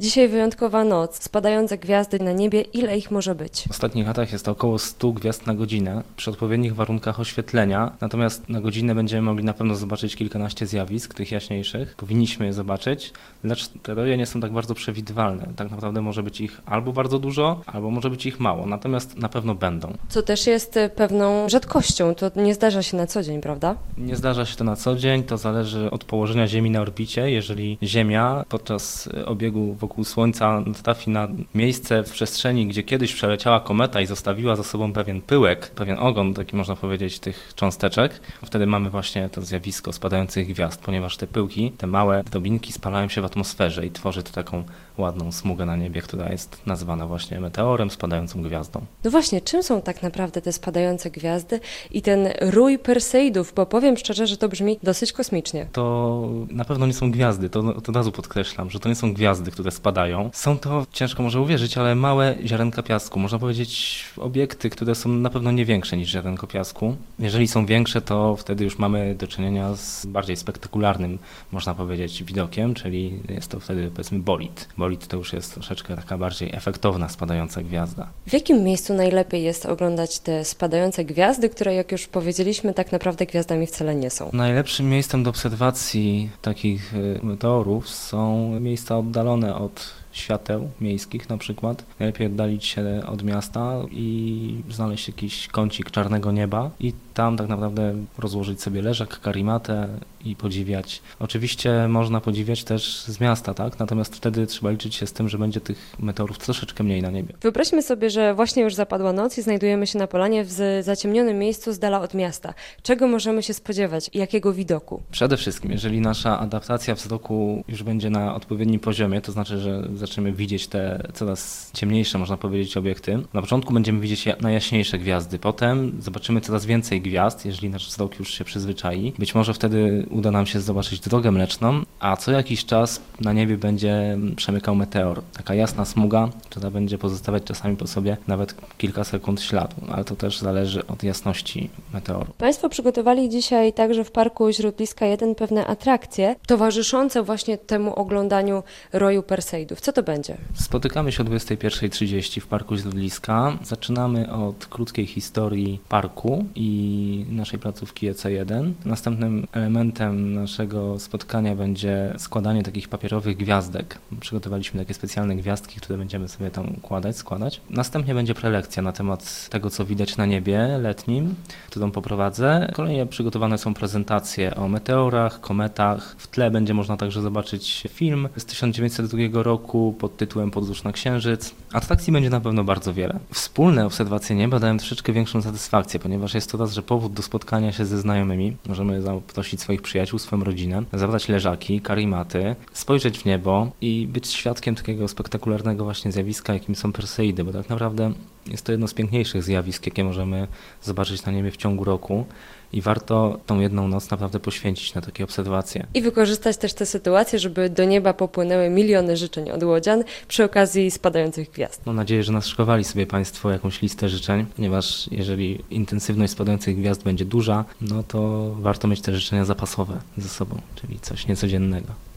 Dzisiaj wyjątkowa noc, spadające gwiazdy na niebie, ile ich może być? W ostatnich latach jest to około 100 gwiazd na godzinę przy odpowiednich warunkach oświetlenia, natomiast na godzinę będziemy mogli na pewno zobaczyć kilkanaście zjawisk, tych jaśniejszych. Powinniśmy je zobaczyć, lecz te roje nie są tak bardzo przewidywalne. Tak naprawdę może być ich albo bardzo dużo, albo może być ich mało, natomiast na pewno będą. Co też jest pewną rzadkością, to nie zdarza się na co dzień, prawda? Nie zdarza się to na co dzień, to zależy od położenia Ziemi na orbicie. Jeżeli Ziemia podczas obiegu wokół Słońca trafi na miejsce w przestrzeni, gdzie kiedyś przeleciała kometa i zostawiła za sobą pewien pyłek, pewien ogon, taki można powiedzieć, tych cząsteczek, wtedy mamy właśnie to zjawisko spadających gwiazd, ponieważ te pyłki, te małe drobinki spalają się w atmosferze i tworzy to taką ładną smugę na niebie, która jest nazywana właśnie meteorem, spadającą gwiazdą. No właśnie, czym są tak naprawdę te spadające gwiazdy i ten rój Perseidów, bo powiem szczerze, że to brzmi dosyć kosmicznie. To na pewno nie są gwiazdy, to od razu podkreślam, że to nie są gwiazdy, które spadają. Są to, ciężko może uwierzyć, ale małe ziarenka piasku. Można powiedzieć obiekty, które są na pewno nie większe niż ziarenko piasku. Jeżeli są większe, to wtedy już mamy do czynienia z bardziej spektakularnym, można powiedzieć, widokiem, czyli jest to wtedy powiedzmy bolid. Bolid to już jest troszeczkę taka bardziej efektowna spadająca gwiazda. W jakim miejscu najlepiej jest oglądać te spadające gwiazdy, które jak już powiedzieliśmy, tak naprawdę gwiazdami wcale nie są? Najlepszym miejscem do obserwacji takich meteorów są miejsca oddalone od świateł miejskich na przykład. Najlepiej oddalić się od miasta i znaleźć jakiś kącik czarnego nieba i tam tak naprawdę rozłożyć sobie leżak, karimatę i podziwiać. Oczywiście można podziwiać też z miasta, tak? Natomiast wtedy trzeba liczyć się z tym, że będzie tych meteorów troszeczkę mniej na niebie. Wyobraźmy sobie, że właśnie już zapadła noc i znajdujemy się na polanie w zaciemnionym miejscu z dala od miasta. Czego możemy się spodziewać? Jakiego widoku? Przede wszystkim, jeżeli nasza adaptacja wzroku już będzie na odpowiednim poziomie, to znaczy, że zaczniemy widzieć te coraz ciemniejsze, można powiedzieć, obiekty. Na początku będziemy widzieć najjaśniejsze gwiazdy, potem zobaczymy coraz więcej gwiazd, jeżeli nasz wzrok już się przyzwyczai. Być może wtedy uda nam się zobaczyć Drogę Mleczną, a co jakiś czas na niebie będzie przemykał meteor. Taka jasna smuga, która będzie pozostawiać czasami po sobie nawet kilka sekund śladu, ale to też zależy od jasności meteoru. Państwo przygotowali dzisiaj także w Parku Źródliska 1 pewne atrakcje towarzyszące właśnie temu oglądaniu roju Perseidów. Co to będzie? Spotykamy się o 21:30 w Parku Źródliska. Zaczynamy od krótkiej historii parku i naszej placówki EC1. Następnym elementem naszego spotkania będzie składanie takich papierowych gwiazdek. Przygotowaliśmy takie specjalne gwiazdki, które będziemy sobie tam składać. Następnie będzie prelekcja na temat tego, co widać na niebie letnim, którą poprowadzę. Kolejnie przygotowane są prezentacje o meteorach, kometach. W tle będzie można także zobaczyć film z 1902 roku pod tytułem Podróż na Księżyc. Atrakcji będzie na pewno bardzo wiele. Wspólne obserwacje nieba dają troszeczkę większą satysfakcję, ponieważ jest to raz, że powód do spotkania się ze znajomymi. Możemy zaprosić swoich przyjaciół, swoją rodzinę, zabrać leżaki, karimaty, spojrzeć w niebo i być świadkiem takiego spektakularnego właśnie zjawiska, jakim są Perseidy, bo tak naprawdę jest to jedno z piękniejszych zjawisk, jakie możemy zobaczyć na niebie w ciągu roku. I warto tą jedną noc naprawdę poświęcić na takie obserwacje. I wykorzystać też tę sytuację, żeby do nieba popłynęły miliony życzeń od łodzian przy okazji spadających gwiazd. Mam nadzieję, że naszykowali sobie Państwo jakąś listę życzeń, ponieważ jeżeli intensywność spadających gwiazd będzie duża, no to warto mieć te życzenia zapasowe ze sobą, czyli coś niecodziennego.